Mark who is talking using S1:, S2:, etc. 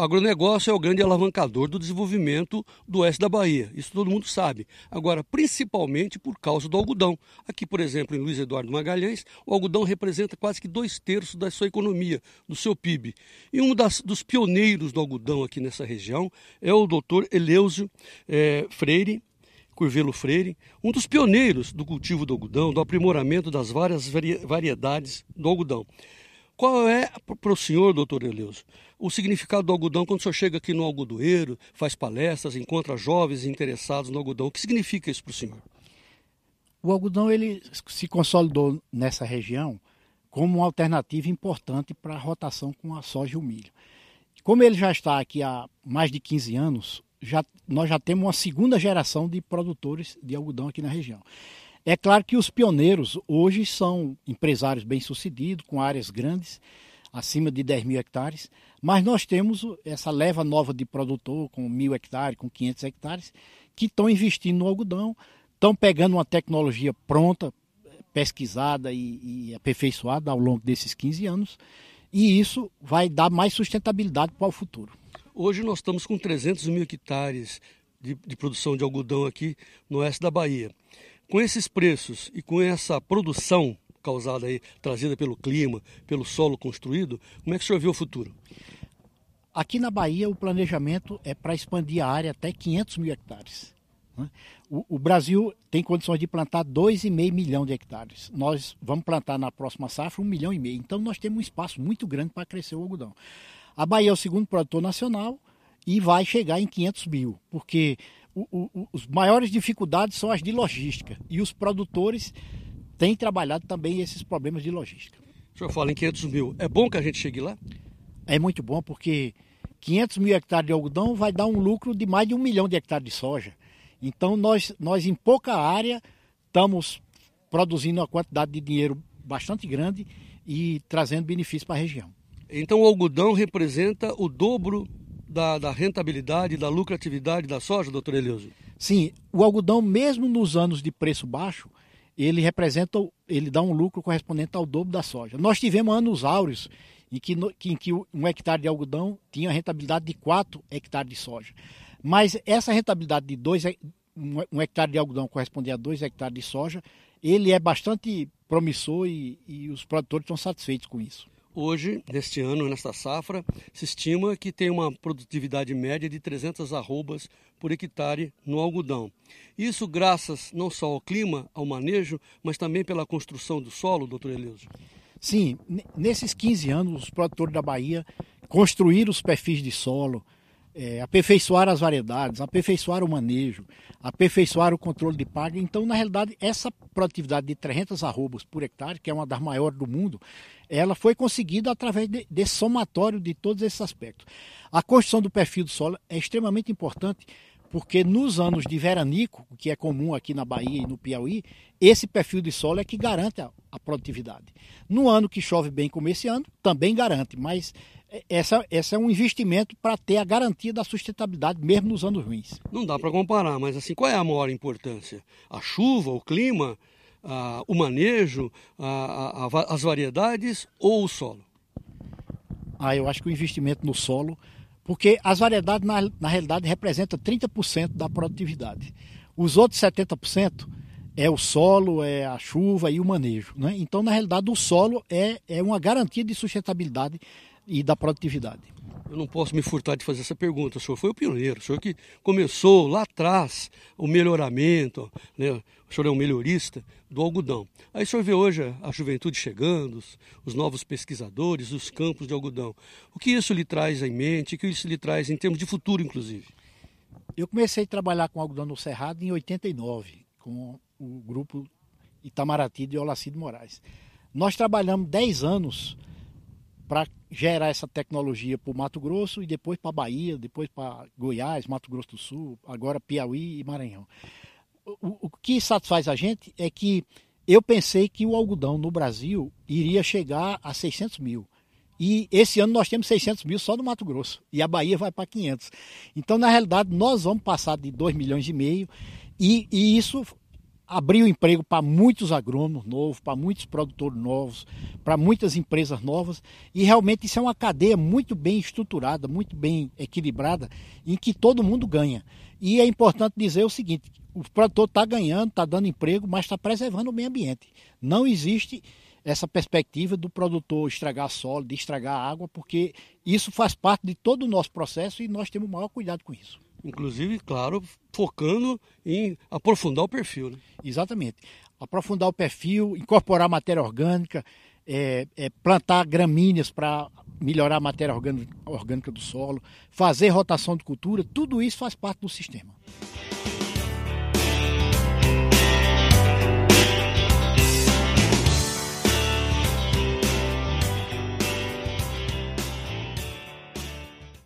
S1: O agronegócio é o grande alavancador do desenvolvimento do oeste da Bahia, isso todo mundo sabe. Agora, principalmente por causa do algodão. Aqui, por exemplo, em Luiz Eduardo Magalhães, o algodão representa quase que 2/3 da sua economia, do seu PIB. E dos pioneiros do algodão aqui nessa região é o doutor Eleusio Freire, Curvelo Freire, um dos pioneiros do cultivo do algodão, do aprimoramento das várias variedades do algodão. Qual é, para o senhor, doutor Eleusio, o significado do algodão quando o senhor chega aqui no algodoeiro, faz palestras, encontra jovens interessados no algodão? O que significa isso para o senhor?
S2: O algodão ele se consolidou nessa região como uma alternativa importante para a rotação com a soja e o milho. Como ele já está aqui há mais de 15 anos, nós já temos uma segunda geração de produtores de algodão aqui na região. É claro que os pioneiros hoje são empresários bem-sucedidos, com áreas grandes, acima de 10 mil hectares, mas nós temos essa leva nova de produtor com 1.000 hectares, com 500 hectares, que estão investindo no algodão, estão pegando uma tecnologia pronta, pesquisada e aperfeiçoada ao longo desses 15 anos, e isso vai dar mais sustentabilidade para o futuro.
S1: Hoje nós estamos com 300 mil hectares de produção de algodão aqui no oeste da Bahia. Com esses preços e com essa produção causada aí, trazida pelo clima, pelo solo construído, como é que o senhor vê o futuro?
S2: Aqui na Bahia o planejamento é para expandir a área até 500 mil hectares. O Brasil tem condições de plantar 2,5 milhões de hectares. Nós vamos plantar na próxima safra 1,5 milhão. Então nós temos um espaço muito grande para crescer o algodão. A Bahia é o segundo produtor nacional e vai chegar em 500 mil, porque as maiores dificuldades são as de logística e os produtores têm trabalhado também esses problemas de logística.
S1: O senhor fala em 500 mil, é bom que a gente chegue lá?
S2: É muito bom porque 500 mil hectares de algodão vai dar um lucro de mais de 1 milhão de hectares de soja. Então nós em pouca área estamos produzindo uma quantidade de dinheiro bastante grande e trazendo benefício para a região.
S1: Então o algodão representa o dobro da rentabilidade, da lucratividade da soja, doutor Eleusio?
S2: Sim, o algodão, mesmo nos anos de preço baixo, ele dá um lucro correspondente ao dobro da soja. Nós tivemos anos áureos em que 1 hectare de algodão tinha a rentabilidade de 4 hectares de soja. Mas essa rentabilidade de 1 hectare de algodão correspondente a 2 hectares de soja, ele é bastante promissor e os produtores estão satisfeitos com isso.
S1: Hoje, neste ano, nesta safra, se estima que tem uma produtividade média de 300 arrobas por hectare no algodão. Isso graças não só ao clima, ao manejo, mas também pela construção do solo, doutor Eleusio?
S2: Sim, nesses 15 anos, os produtores da Bahia construíram os perfis de solo, aperfeiçoaram as variedades, aperfeiçoaram o manejo, aperfeiçoaram o controle de praga. Então, na realidade, essa produtividade de 300 arrobas por hectare, que é uma das maiores do mundo, ela foi conseguida através desse somatório de todos esses aspectos. A construção do perfil do solo é extremamente importante, porque nos anos de veranico, que é comum aqui na Bahia e no Piauí, esse perfil de solo é que garante a produtividade. No ano que chove bem como esse ano, também garante, mas essa é um investimento para ter a garantia da sustentabilidade, mesmo nos anos ruins.
S1: Não dá para comparar, mas assim, qual é a maior importância? A chuva, o clima, o manejo, as variedades ou o solo?
S2: Eu acho que o investimento no solo, porque as variedades na realidade representam 30% da produtividade. Os outros 70% é o solo, é a chuva e o manejo, né? Então, na realidade, o solo é uma garantia de sustentabilidade e da produtividade.
S1: Eu não posso me furtar de fazer essa pergunta. O senhor foi o pioneiro, o senhor que começou lá atrás o melhoramento, né? O senhor é um melhorista do algodão. Aí o senhor vê hoje a juventude chegando, os novos pesquisadores, os campos de algodão. O que isso lhe traz em mente, o que isso lhe traz em termos de futuro, inclusive?
S2: Eu comecei a trabalhar com algodão no Cerrado em 89, com o grupo Itamaraty de Olacídio Moraes. Nós trabalhamos 10 anos para gerar essa tecnologia para o Mato Grosso e depois para a Bahia, depois para Goiás, Mato Grosso do Sul, agora Piauí e Maranhão. O que satisfaz a gente é que eu pensei que o algodão no Brasil iria chegar a 600 mil. E esse ano nós temos 600 mil só no Mato Grosso. E a Bahia vai para 500. Então, na realidade, nós vamos passar de 2,5 milhões. E isso abriu emprego para muitos agrônomos novos, para muitos produtores novos, para muitas empresas novas, e realmente isso é uma cadeia muito bem estruturada, muito bem equilibrada, em que todo mundo ganha. E é importante dizer o seguinte: o produtor está ganhando, está dando emprego, mas está preservando o meio ambiente. Não existe essa perspectiva do produtor estragar solo, de estragar água, porque isso faz parte de todo o nosso processo e nós temos o maior cuidado com isso.
S1: Inclusive, claro, focando em aprofundar o perfil, né?
S2: Exatamente. Aprofundar o perfil, incorporar matéria orgânica, plantar gramíneas para melhorar a matéria orgânica do solo, fazer rotação de cultura, tudo isso faz parte do sistema.